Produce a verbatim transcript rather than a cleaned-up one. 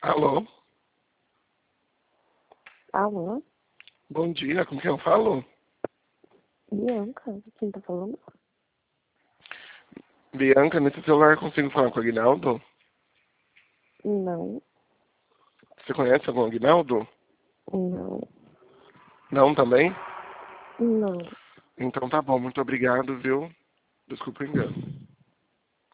Alô? Alô? Bom dia, com quem eu falo? Bianca, quem tá falando? Bianca, nesse celular eu consigo falar com o Aguinaldo? Não, Você conhece algum Aguinaldo? não, Não também? não. Então tá bom, muito obrigado, viu? Desculpa o engano.